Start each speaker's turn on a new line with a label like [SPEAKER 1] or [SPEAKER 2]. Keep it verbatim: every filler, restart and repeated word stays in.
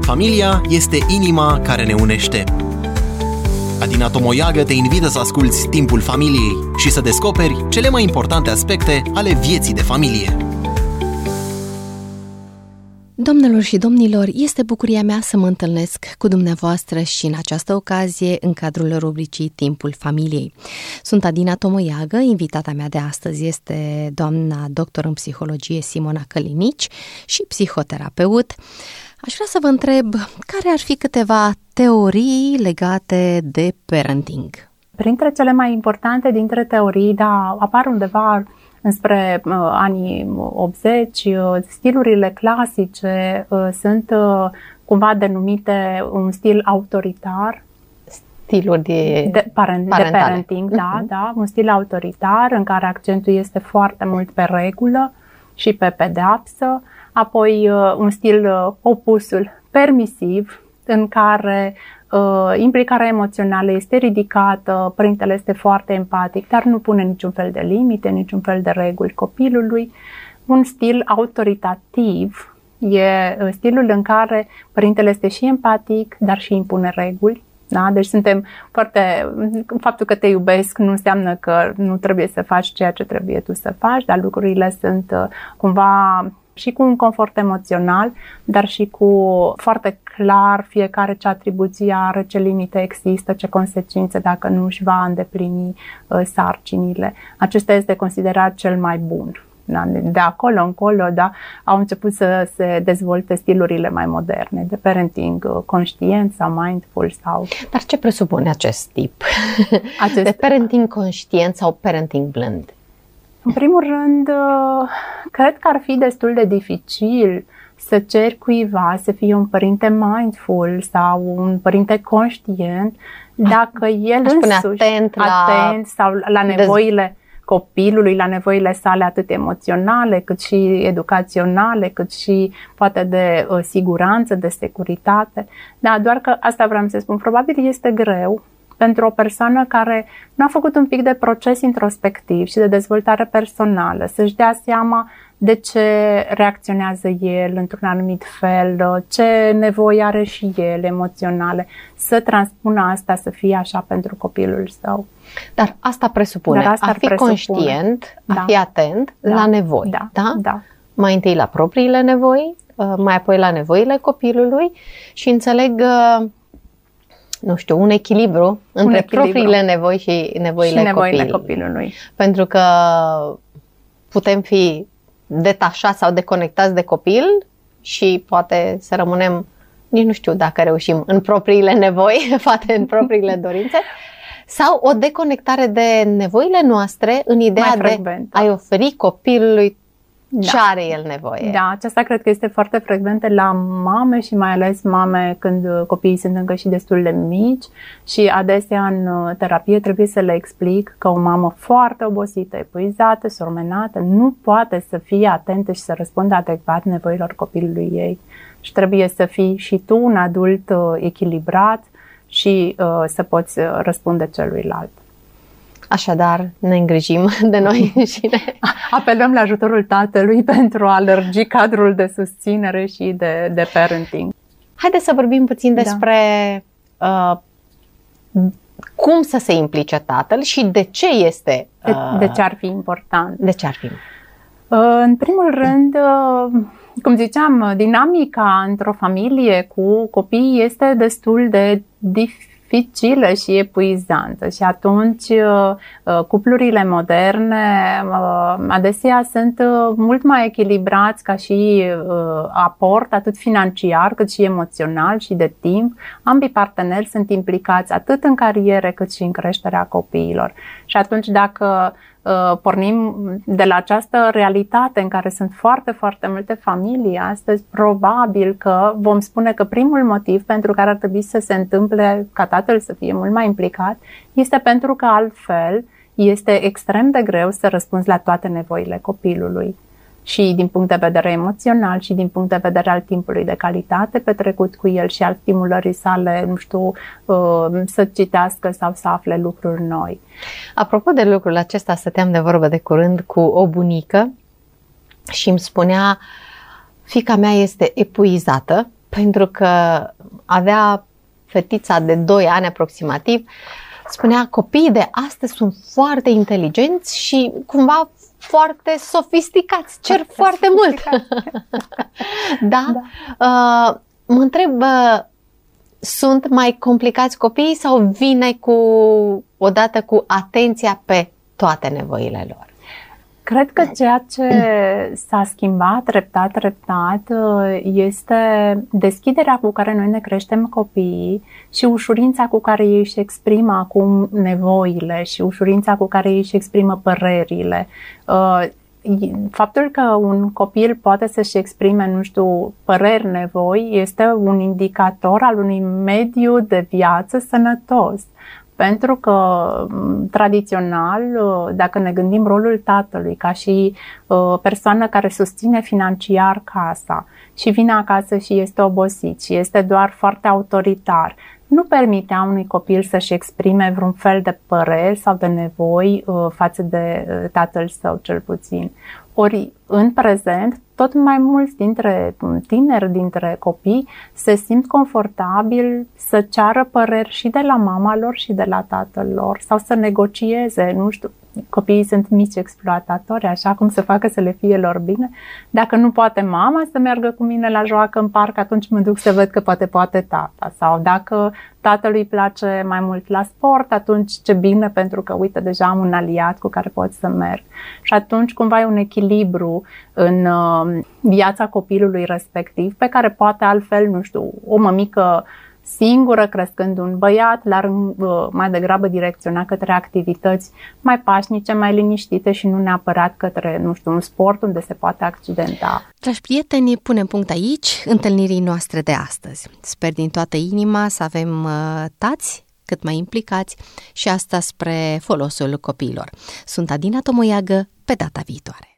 [SPEAKER 1] Familia este inima care ne unește. Adina Tomoiagă te invită să asculți Timpul Familiei și să descoperi cele mai importante aspecte ale vieții de familie.
[SPEAKER 2] Doamnelor și domnilor, este bucuria mea să mă întâlnesc cu dumneavoastră și în această ocazie în cadrul rubricii Timpul Familiei. Sunt Adina Tomoiagă, invitata mea de astăzi este doamna doctor în psihologie Simona Călinici și psihoterapeut. Aș vrea să vă întreb care ar fi câteva teorii legate de parenting.
[SPEAKER 3] Printre cele mai importante dintre teorii, da, apar undeva înspre uh, anii optzeci, uh, stilurile clasice uh, sunt uh, cumva denumite un stil autoritar.
[SPEAKER 2] Stiluri de,
[SPEAKER 3] de, parent, de parenting, da, uh-huh. da, un stil autoritar în care accentul este foarte mult pe regulă și pe pedeapsă. Apoi uh, un stil uh, opusul, permisiv, în care uh, implicarea emoțională este ridicată, părintele este foarte empatic, dar nu pune niciun fel de limite, niciun fel de reguli copilului. Un stil autoritativ e uh, stilul în care părintele este și empatic, dar și impune reguli. Da? Deci suntem foarte... Faptul că te iubesc nu înseamnă că nu trebuie să faci ceea ce trebuie tu să faci, dar lucrurile sunt uh, cumva... și cu un confort emoțional, dar și cu foarte clar fiecare ce atribuție are, ce limite există, ce consecințe dacă nu își va îndeplini uh, sarcinile. Acesta este considerat cel mai bun. Da? De acolo încolo, da, au început să se dezvolte stilurile mai moderne, de parenting uh, conștient sau mindful. Sau...
[SPEAKER 2] Dar ce presupune acest tip? Acest... De parenting conștient sau parenting blând?
[SPEAKER 3] În primul rând, cred că ar fi destul de dificil să ceri cuiva să fie un părinte mindful sau un părinte conștient dacă el însuși
[SPEAKER 2] atent, la...
[SPEAKER 3] atent sau la nevoile copilului, la nevoile sale atât emoționale, cât și educaționale, cât și poate de uh, siguranță, de securitate. Da, doar că asta vreau să spun, probabil este greu pentru o persoană care nu a făcut un pic de proces introspectiv și de dezvoltare personală, să-și dea seama de ce reacționează el într-un anumit fel, ce nevoi are și el emoționale, să transpună asta să fie așa pentru copilul său.
[SPEAKER 2] Dar asta presupune Dar asta a fi presupune. conștient, da. a fi atent da. la nevoi.
[SPEAKER 3] Da.
[SPEAKER 2] Da?
[SPEAKER 3] Da.
[SPEAKER 2] Mai întâi la propriile nevoi, mai apoi la nevoile copilului și înțeleg... nu știu, un echilibru un între echilibru. propriile nevoi și nevoile,
[SPEAKER 3] și nevoile
[SPEAKER 2] copilului.
[SPEAKER 3] copilului.
[SPEAKER 2] Pentru că putem fi detașați sau deconectați de copil și poate să rămânem, nici nu știu dacă reușim, în propriile nevoi, poate în propriile dorințe, sau o deconectare de nevoile noastre în ideea de a-i oferi copilului
[SPEAKER 3] Da.
[SPEAKER 2] ce are el nevoie.
[SPEAKER 3] Da, aceasta cred că este foarte frecventă la mame și mai ales mame când copiii sunt încă și destul de mici și adesea în terapie trebuie să le explic că o mamă foarte obosită, epuizată, surmenată, nu poate să fie atentă și să răspundă adecvat nevoilor copilului ei. Și trebuie să fii și tu un adult echilibrat și uh, să poți răspunde celuilalt.
[SPEAKER 2] Așadar, ne îngrijim de noi și ne...
[SPEAKER 3] apelăm la ajutorul tatălui pentru a lărgi cadrul de susținere și de, de parenting.
[SPEAKER 2] Haideți să vorbim puțin despre da. uh, cum să se implice tatăl și de ce este...
[SPEAKER 3] Uh, de, de ce ar fi important.
[SPEAKER 2] De ce ar fi?
[SPEAKER 3] Uh, în primul rând, uh, cum ziceam, dinamica într-o familie cu copii este destul de dificilă dificilă și epuizantă și atunci cuplurile moderne adesea sunt mult mai echilibrați ca și aport atât financiar cât și emoțional și de timp. Ambii parteneri sunt implicați atât în cariere cât și în creșterea copiilor și atunci dacă pornim de la această realitate în care sunt foarte, foarte multe familii astăzi, probabil că vom spune că primul motiv pentru care ar trebui să se întâmple ca tatăl să fie mult mai implicat este pentru că altfel este extrem de greu să răspunzi la toate nevoile copilului. Și din punct de vedere emoțional și din punct de vedere al timpului de calitate petrecut cu el și al stimulării sale, nu știu, să citească sau să afle lucruri noi.
[SPEAKER 2] Apropo de lucrul acesta, stăteam de vorbă de curând cu o bunică și îmi spunea, fiica mea este epuizată pentru că avea fetița de doi ani aproximativ, spunea, copiii de astăzi sunt foarte inteligenți și cumva foarte sofisticați, cer foarte, foarte mult. Da? Da. Uh, mă întreb, uh, sunt mai complicați copiii sau vine cu odată cu atenția pe toate nevoile lor?
[SPEAKER 3] Cred că ceea ce s-a schimbat treptat, treptat este deschiderea cu care noi ne creștem copiii și ușurința cu care ei își exprimă acum nevoile și ușurința cu care ei își exprimă părerile. Faptul că un copil poate să-și exprime, nu știu, păreri, nevoi, este un indicator al unui mediu de viață sănătos. Pentru că, tradițional, dacă ne gândim rolul tatălui ca și persoană care susține financiar casa și vine acasă și este obosit și este doar foarte autoritar, nu permitea unui copil să-și exprime vreun fel de păreri sau de nevoi față de tatăl său, cel puțin. Ori, în prezent, tot mai mulți dintre tineri, dintre copii, se simt confortabil să ceară păreri și de la mama lor și de la tatăl lor sau să negocieze, nu știu, copiii sunt mici exploatatori, așa cum să facă să le fie lor bine. Dacă nu poate mama să meargă cu mine la joacă în parc, atunci mă duc să văd că poate poate tata. Sau dacă tatălui place mai mult la sport, atunci ce bine, pentru că, uite, deja am un aliat cu care pot să merg. Și atunci cumva e un echilibru în uh, viața copilului respectiv, pe care poate altfel, nu știu, o mămică singură, crescând un băiat, l-ar mai degrabă direcționa către activități mai pașnice, mai liniștite și nu neapărat către, nu știu, un sport unde se poate accidenta.
[SPEAKER 2] Dragi prieteni, punem punct aici întâlnirii noastre de astăzi. Sper din toată inima să avem uh, tați cât mai implicați și asta spre folosul copiilor. Sunt Adina Tomoiagă, pe data viitoare.